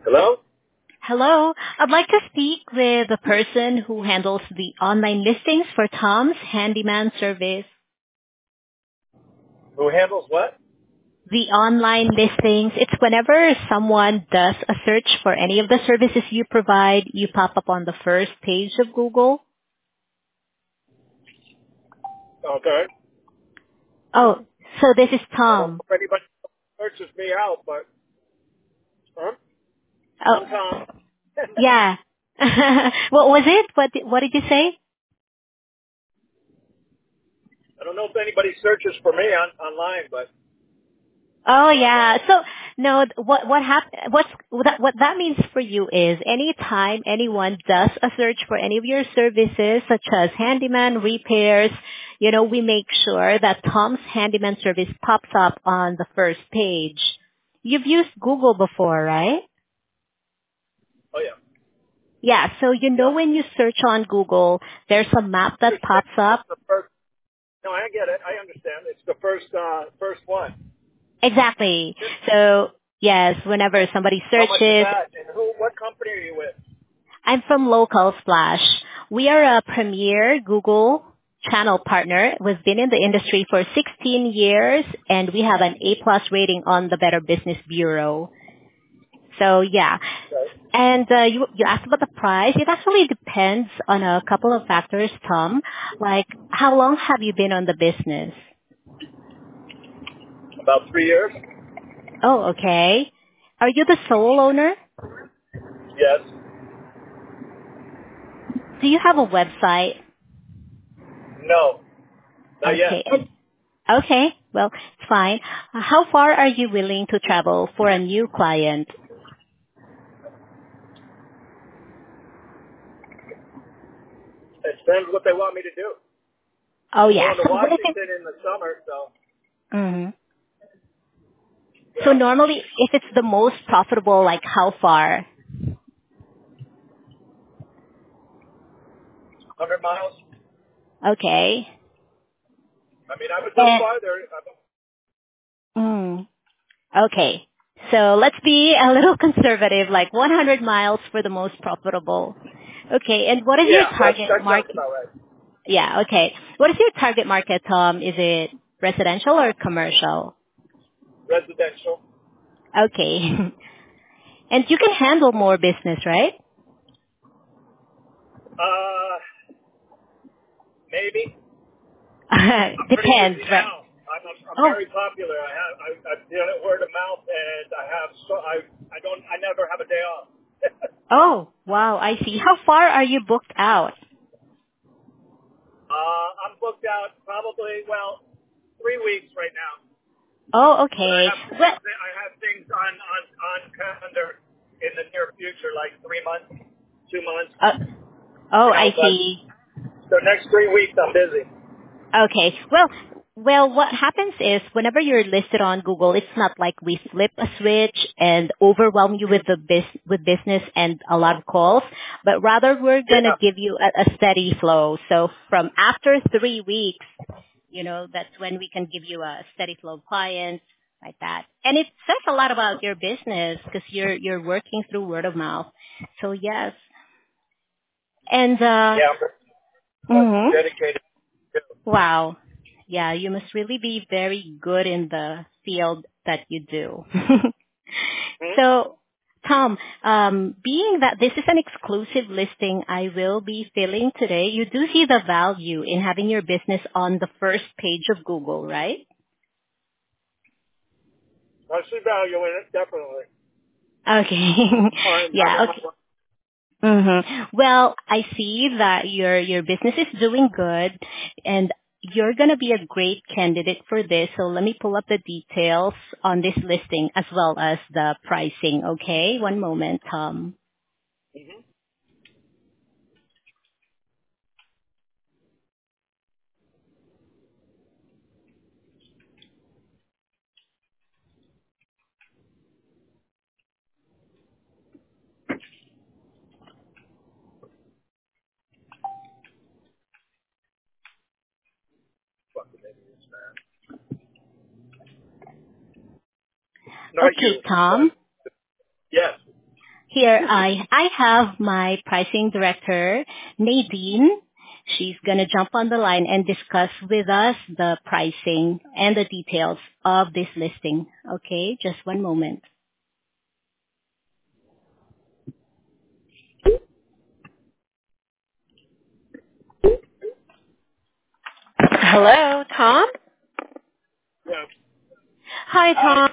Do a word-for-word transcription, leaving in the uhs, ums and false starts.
Hello? Hello. I'd like to speak with the person who handles the online listings for Tom's Handyman service. Who handles what? The online listings, it's whenever someone does a search for any of the services you provide, you pop up on the first page of Google. Okay. Oh, so this is I don't know Tom. if anybody searches me out, but huh? Oh, I'm Tom. yeah. What was it? What did, what did you say? I don't know if anybody searches for me on online, but Oh but yeah. uh, So no, what what hap- what's what that, what that means for you is anytime anyone does a search for any of your services, such as handyman repairs, you know, we make sure that Tom's handyman service pops up on the first page. You've used Google before, right? oh yeah, Yeah. So you know yeah. when you search on Google, there's a map I that understand. pops up. It's the first. No, I get it. I understand. It's the first uh first one. Exactly. So yes, whenever somebody How much is searches, that? And who? What company are you with? I'm from Local Splash. We are a premier Google channel partner. We've been in the industry for sixteen years, and we have an A-plus rating on the Better Business Bureau. So yeah. Okay. And uh, you, you asked about the price. It actually depends on a couple of factors, Tom. Like, how long have you been on the business? About three years. Oh, okay. Are you the sole owner? Yes. Do you have a website? No. Not yet. Okay. Okay, well, it's fine. Uh, How far are you willing to travel for a new client? It depends what they want me to do. Oh I'm yeah, going to so what if it, Washington in the summer, so mhm. So yeah, normally if it's the most profitable, like how far? one hundred miles. Okay. I mean, I would go And, farther. I mm, okay. So let's be a little conservative, like one hundred miles for the most profitable. Okay, and what is your Yeah, that's, target that sounds market? about right. Yeah, okay. What is your target market, Tom? Is it residential or commercial? Residential. Okay. And you can handle more business, right? Uh, maybe. I'm pretty Depends, busy right? now. I'm, I'm, I'm Oh, very popular. I have, I, I've done it word of mouth, and I have, so I, I don't, I never have a day off. oh, wow, I see. How far are you booked out? uh, I'm booked out probably, well, three weeks right now. Oh, But I okay. have Well, things, I have things on, on, on calendar in the near future, like three months, two months, uh, oh, you know, I but see. the next three weeks I'm busy. Okay. Well, well, what happens is whenever you're listed on Google, it's not like we flip a switch and overwhelm you with the bus- with business and a lot of calls, but rather we're gonna Yeah. give you a, a steady flow. So from after three weeks, you know, that's when we can give you a steady flow of clients like that. And it says a lot about your business because you're you're working through word of mouth. So yes. And uh Yeah, I'm mhm. dedicated. Wow. Yeah, you must really be very good in the field that you do. Hmm? So, Tom, um, being that this is an exclusive listing I will be filling today, you do see the value in having your business on the first page of Google, right? I see value in it, definitely. Okay. I'm Yeah, having okay. my Mm-hmm. Well, I see that your your business is doing good, and you're gonna be a great candidate for this. So let me pull up the details on this listing as well as the pricing. Okay, one moment, Tom. hmm fucking idiots, man. Not Okay, you, but Tom. yes. Here, I I have my pricing director, Nadine. She's gonna jump on the line and discuss with us the pricing and the details of this listing. Okay, just one moment. Hello, Tom? Yeah. Hi, Hi. Tom.